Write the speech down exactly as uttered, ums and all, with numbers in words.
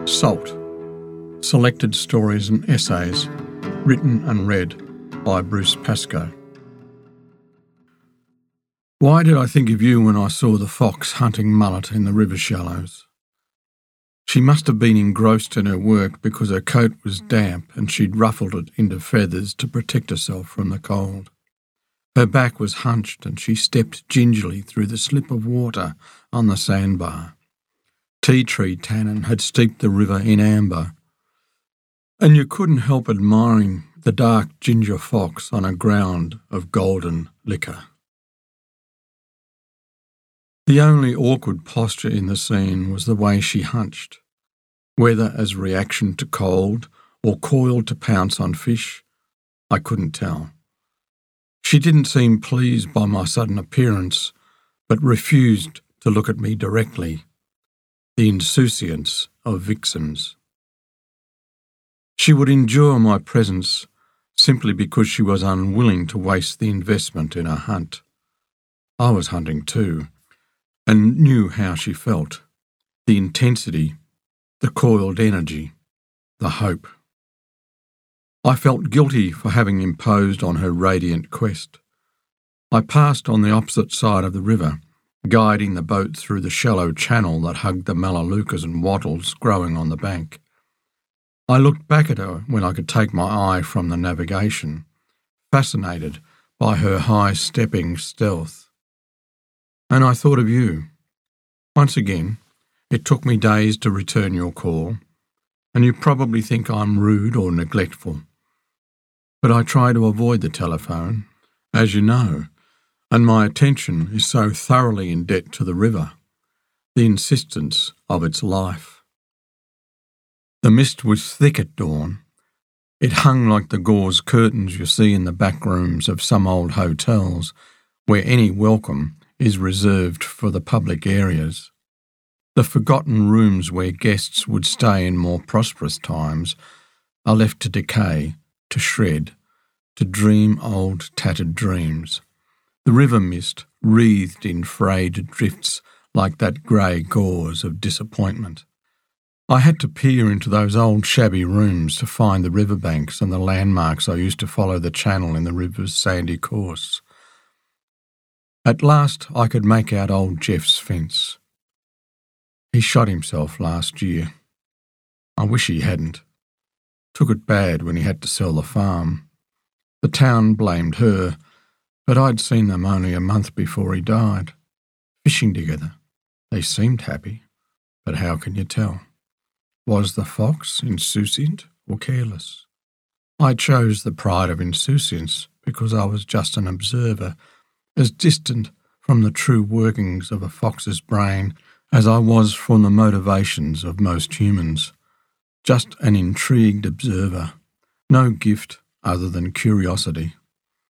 Salt. Selected stories and essays, written and read by Bruce Pascoe. Why did I think of you when I saw the fox hunting mullet in the river shallows? She must have been engrossed in her work because her coat was damp and she'd ruffled it into feathers to protect herself from the cold. Her back was hunched and she stepped gingerly through the slip of water on the sandbar. Tea tree tannin had steeped the river in amber, and you couldn't help admiring the dark ginger fox on a ground of golden liquor. The only awkward posture in the scene was the way she hunched, whether as reaction to cold or coiled to pounce on fish, I couldn't tell. She didn't seem pleased by my sudden appearance, but refused to look at me directly. The insouciance of vixens. She would endure my presence simply because she was unwilling to waste the investment in a hunt. I was hunting too, and knew how she felt, the intensity, the coiled energy, the hope. I felt guilty for having imposed on her radiant quest. I passed on the opposite side of the river, guiding the boat through the shallow channel that hugged the melaleucas and wattles growing on the bank. I looked back at her when I could take my eye from the navigation, fascinated by her high-stepping stealth. And I thought of you. Once again, it took me days to return your call, and you probably think I'm rude or neglectful. But I try to avoid the telephone, as you know, and my attention is so thoroughly in debt to the river, the insistence of its life. The mist was thick at dawn. It hung like the gauze curtains you see in the back rooms of some old hotels, where any welcome is reserved for the public areas. The forgotten rooms where guests would stay in more prosperous times are left to decay, to shred, to dream old tattered dreams. The river mist wreathed in frayed drifts like that grey gauze of disappointment. I had to peer into those old shabby rooms to find the riverbanks and the landmarks I used to follow the channel in the river's sandy course. At last I could make out old Jeff's fence. He shot himself last year. I wish he hadn't. Took it bad when he had to sell the farm. The town blamed her, but I'd seen them only a month before he died. Fishing together. They seemed happy, but how can you tell? Was the fox insouciant or careless? I chose the pride of insouciance because I was just an observer, as distant from the true workings of a fox's brain as I was from the motivations of most humans. Just an intrigued observer, no gift other than curiosity.